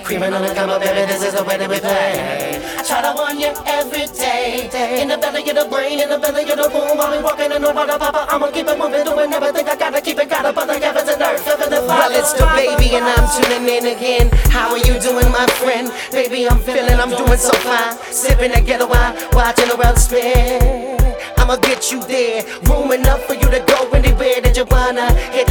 Creaming on the come baby, this is the way that we play. I try to warn you every day. In the belly of the brain, in the belly of the womb, I'll be walking in the water, papa. I'ma keep it moving, doing everything I gotta keep it, gotta put the heavens and earth, heaven and fire. Well, it's the baby, and I'm tuning in again. How are you doing, my friend? Baby, I'm feeling, I'm doing so fine. Sipping that ghetto wine, watching the world spin. I'ma get you there, room enough for you to go anywhere that you wanna.